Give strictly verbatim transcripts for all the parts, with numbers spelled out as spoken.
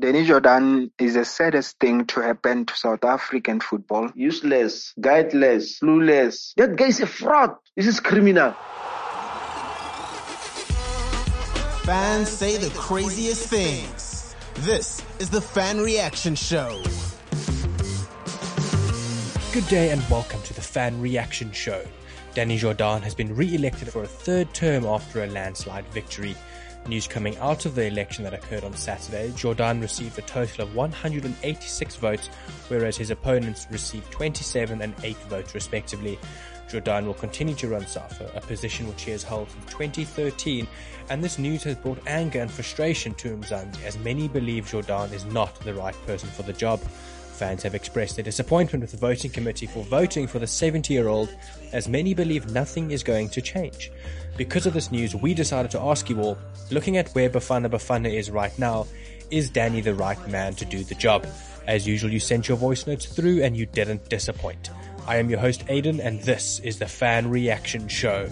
Danny Jordaan is the saddest thing to happen to South African football. Useless, guideless, clueless. That guy is a fraud. This is criminal. Fans say the craziest things. This is the Fan Reaction Show. Good day and welcome to the Fan Reaction Show. Danny Jordaan has been re-elected for a third term after a landslide victory. News coming out of the election that occurred on Saturday, Jordaan received a total of one hundred eighty-six votes, whereas his opponents received twenty-seven and eight votes respectively. Jordaan will continue to run SAFA, a position which he has held since twenty thirteen, and this news has brought anger and frustration to Mzansi, as many believe Jordaan is not the right person for the job. Fans have expressed their disappointment with the voting committee for voting for the seventy-year-old, as many believe nothing is going to change. Because of this news, we decided to ask you all, looking at where Bafana Bafana is right now, is Danny the right man to do the job? As usual, you sent your voice notes through and you didn't disappoint. I am your host Aiden, and this is the Fan Reaction Show.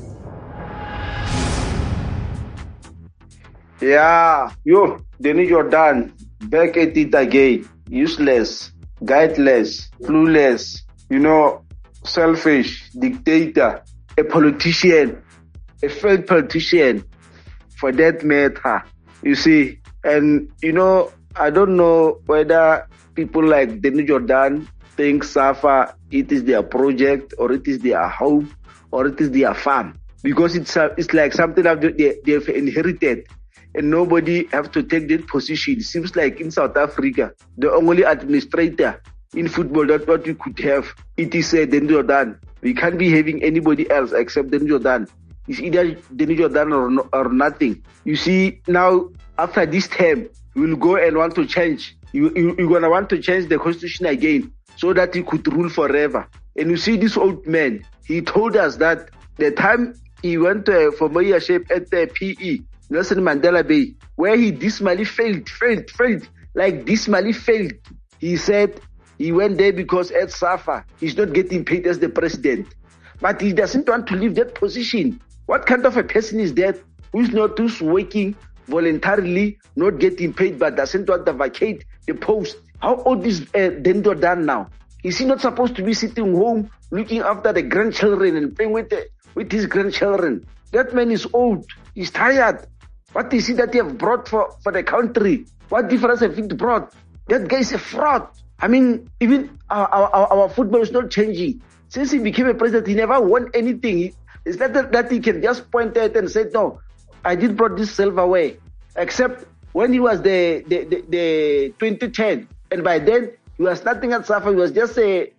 Yeah, yo, Danny Jordaan, back at it again. Useless, guideless, clueless, you know, selfish, dictator, a politician, a failed politician, for that matter, you see. And, you know, I don't know whether people like Danny Jordaan think SAFA, it is their project, or it is their home, or it is their farm. Because it's uh, it's like something that they, they've inherited, and nobody have to take that position. It seems like in South Africa, the only administrator in football that what we could have, it is uh, Danny Jordaan. We can't be having anybody else except Danny Jordaan. It's either Danny Jordaan or, no, or nothing. You see, now after this term, you will go and want to change. You, you, you're going to want to change the constitution again so that he could rule forever. And you see this old man, he told us that the time he went uh, for mayorship at the P E, Nelson Mandela Bay, where he dismally failed, failed, failed, like dismally failed. He said he went there because at SAFA, he's not getting paid as the president. But he doesn't want to leave that position. What kind of a person is that who's not who's working voluntarily, not getting paid, but doesn't want to vacate the post? How old is uh, Danny Jordaan now? Is he not supposed to be sitting home looking after the grandchildren and playing with the, with his grandchildren? That man is old. He's tired. What is it that he have brought for, for the country? What difference have it brought? That guy is a fraud. I mean, even our, our, our football is not changing. Since he became a president, he never won anything. It's not that, that he can just point at and say, no, I did brought this silverware. Except when he was the, the, the, the twenty ten. And by then, he was nothing at SAFA. He was just a,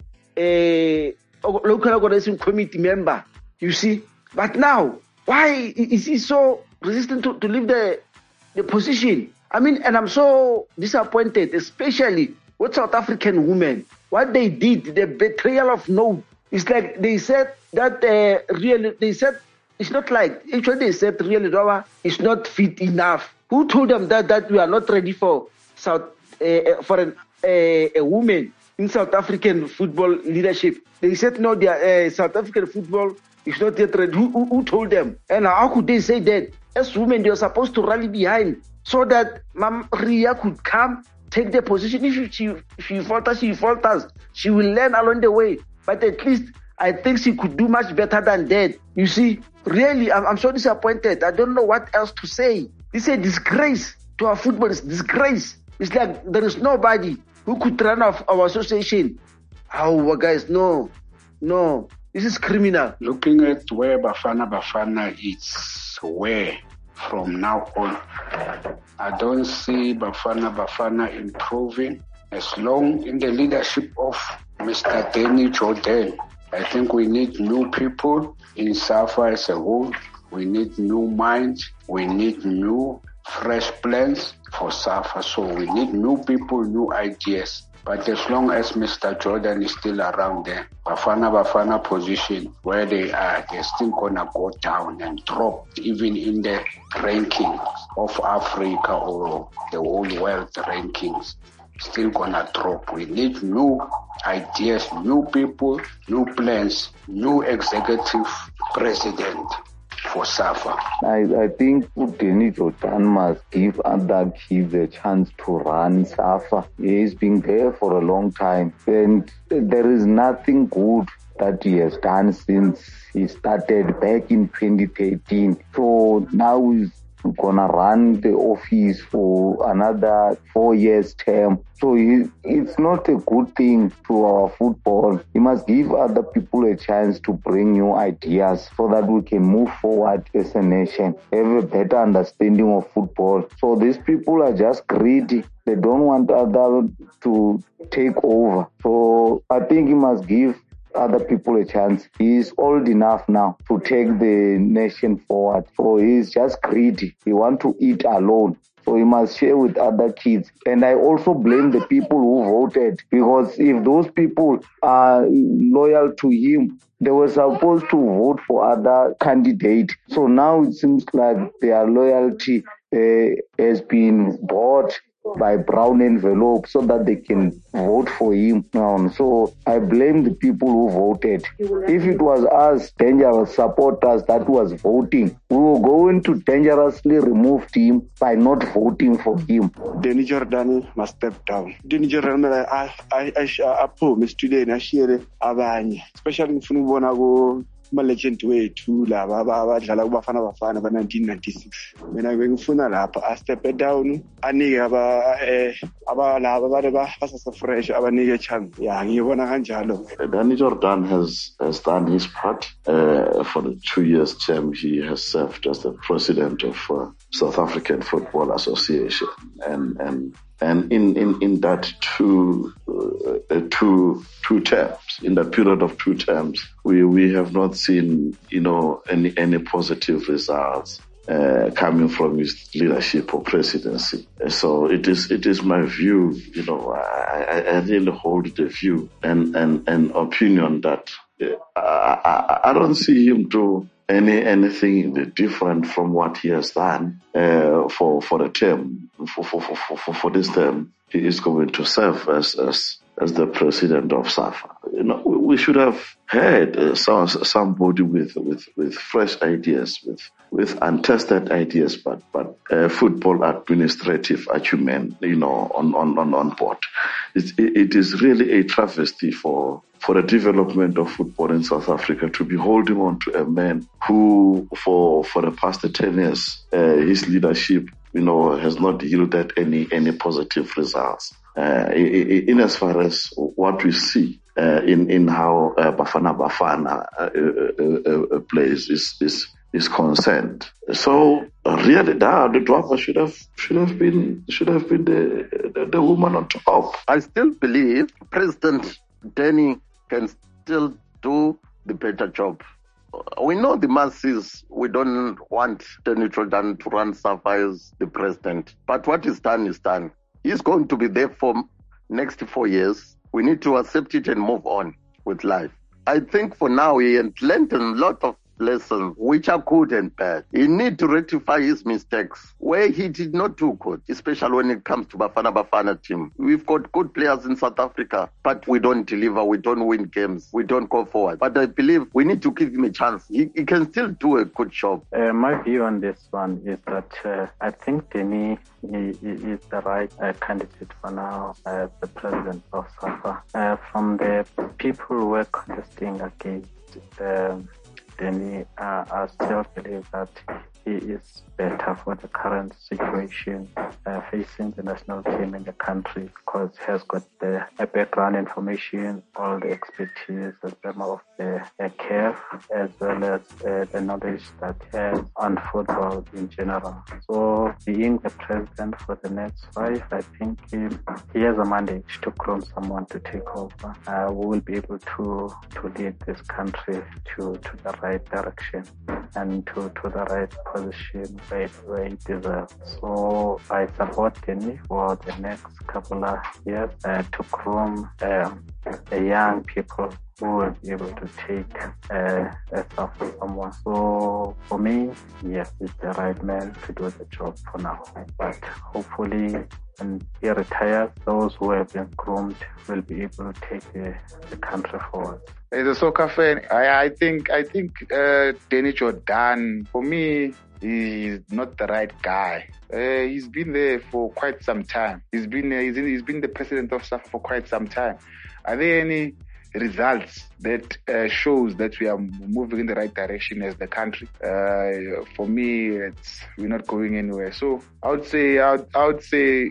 a local organization committee member, you see. But now, why is he so resistant to, to leave the, the position? I mean, and I'm so disappointed, especially with South African women. What they did, the betrayal of no. It's like they said that uh, really, they said, it's not like, actually they said really Rawa is not fit enough. Who told them that, that we are not ready for South, uh, for an, uh, a woman in South African football leadership? They said no, they are, uh, South African football is not yet ready. Who, who, who told them? And how could they say that? As women, they are supposed to rally behind so that Mam Ria could come, take the position. If she, if she falters, she falters. She will learn along the way. But at least I think she could do much better than that. You see, really, I'm, I'm so disappointed. I don't know what else to say. This is a disgrace to our football. It's disgrace. It's like there is nobody who could run off our association. Oh, guys, no, no. This is criminal. Looking at where Bafana Bafana is, where from now on, I don't see Bafana Bafana improving as long in the leadership of Mister Danny Jordaan. I think we need new people in SAFA as a whole. We need new minds. We need new, fresh plans for SAFA. So we need new people, new ideas. But as long as Mister Jordaan is still around there, Bafana Bafana position where they are, they're still gonna go down and drop even in the rankings of Africa or the whole world rankings. Still gonna drop. We need new ideas, new people, new plans, new executive president for SAFA. I, I think Danny Jordaan must give other kids a chance to run SAFA. He's been there for a long time, and there is nothing good that he has done since he started back in twenty thirteen. So now he's gonna run the office for another four years term. So he, it's not a good thing to our football. He must give other people a chance to bring new ideas so that we can move forward as a nation, have a better understanding of football. So these people are just greedy. They don't want others to take over. So I think he must give other people a chance. He's old enough now to take the nation forward. So he's just greedy. He wants to eat alone. So he must share with other kids. And I also blame the people who voted, because if those people are loyal to him, they were supposed to vote for other candidates. So now it seems like their loyalty uh, has been bought by brown envelope so that they can vote for him. Um, so I blame the people who voted. If it was us, dangerous supporters that was voting, we were going to dangerously remove him by not voting for him. Danny Jordaan must step down. Danny Jordaan, I I I promise today na share abanye, especially in football. Ma-legend wethu laba abadlala kubafana bafana ba nineteen ninety-six. Mina bengifuna lapha a step down, anike aba eh abalaba abade basase fresh abanike chance. Yeah, ngiyibona kanjalo. Danny Jordaan has has done his part. Uh, for the two years term he has served as the president of uh, South African Football Association, and and And in, in, in that two, uh, two, two terms, in that period of two terms, we, we have not seen, you know, any, any positive results, uh, coming from his leadership or presidency. So it is, it is my view, you know, I, I really hold the view and, and, and opinion that uh, I, I don't see him do any, anything different from what he has done, uh, for, for the term, for, for, for, for, for this term. He is going to serve as, as, as the president of SAFA. You know, we should have had uh, some, somebody with, with, with fresh ideas, with, with untested ideas, but, but, uh, football administrative acumen, you know, on, on, on, on board. It, it is really a travesty for, for the development of football in South Africa to be holding on to a man who, for, for the past ten years, uh, his leadership, you know, has not yielded any, any positive results. Uh, in as far as what we see, uh, in, in how, uh, Bafana Bafana, uh, uh, uh, plays is, is, is concerned. So, really, the Dwapa should have, should have been, should have been the, the, the woman on top. I still believe President Danny can still do the better job. We know the masses, we don't want Danny Jordaan to run SAFA as the president. But what is done is done. He's going to be there for next four years. We need to accept it and move on with life. I think for now he has learned a lot of lessons, which are good and bad. He needs to rectify his mistakes where he did not do good, especially when it comes to Bafana Bafana team. We've got good players in South Africa, but we don't deliver, we don't win games, we don't go forward. But I believe we need to give him a chance. He, he can still do a good job. Uh, my view on this one is that uh, I think Danny is the right uh, candidate for now as the president of SAFA. Uh, from the people who were contesting against uh, Danny, uh, I still believe that he is better for the current situation uh, facing the national team in the country, because he has got the uh, background information, all the expertise, as well of the uh, care, as well as uh, the knowledge that he has on football in general. So being the president for the next five, I think he, he has a mandate to groom someone to take over. Uh, we will be able to, to lead this country to, to the right direction and to, to the right position where, where it deserves. So I support Danny for the next couple of years uh, to groom um, the young people who will be able to take uh, a stuff from someone. So for me, yes, he's the right man to do the job for now. But hopefully and he retires, those who have been groomed will be able to take the, the country forward. As a soccer fan, I, I think I think uh, Danny Jordaan, for me, he's not the right guy. Uh, he's been there for quite some time. He's been uh, he's, in, he's been the president of SAFA for quite some time. Are there any results that uh, shows that we are moving in the right direction as the country? Uh, for me, it's, we're not going anywhere. So I would say I would, I would say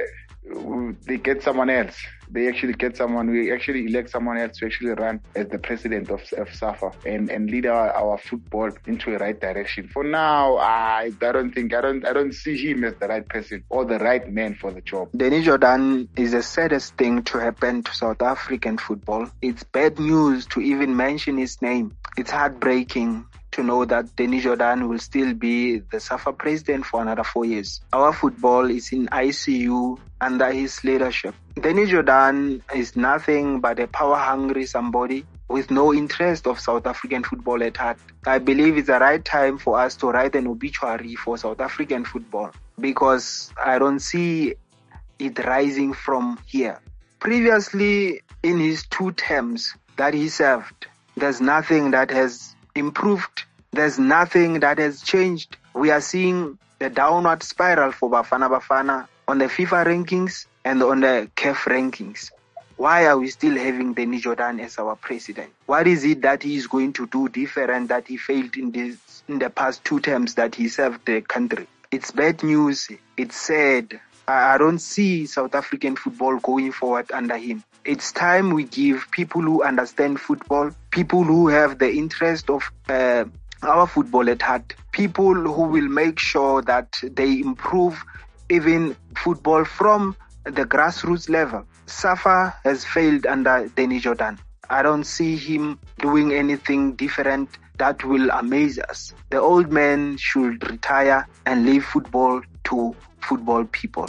uh, they get someone else. They actually get someone, we actually elect someone else to actually run as the president of, of SAFA and, and lead our, our football into a right direction. For now, I, I don't think, I don't, I don't see him as the right person or the right man for the job. Danny Jordaan is the saddest thing to happen to South African football. It's bad news to even mention his name. It's heartbreaking to know that Danny Jordaan will still be the SAFA president for another four years. Our football is in I C U under his leadership. Danny Jordaan is nothing but a power-hungry somebody with no interest of South African football at heart. I believe it's the right time for us to write an obituary for South African football because I don't see it rising from here. Previously, in his two terms that he served, there's nothing that has improved. There's nothing that has changed. We are seeing the downward spiral for Bafana Bafana on the FIFA rankings and on the C A F rankings. Why are we still having Danny Jordaan as our president? What is it that he is going to do different that he failed in this in the past two terms that he served the country? It's bad news. It's sad. I, I don't see South African football going forward under him. It's time we give people who understand football, people who have the interest of uh, our football at heart, people who will make sure that they improve even football from the grassroots level. SAFA has failed under Danny Jordaan. I don't see him doing anything different that will amaze us. The old man should retire and leave football to football people.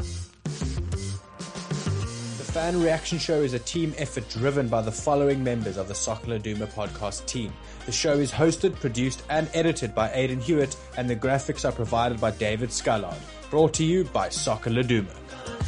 The Fan Reaction Show is a team effort driven by the following members of the Soccer Laduma podcast team. The show is hosted, produced and edited by Aidan Hewitt, and the graphics are provided by David Scullard. Brought to you by Soccer Laduma.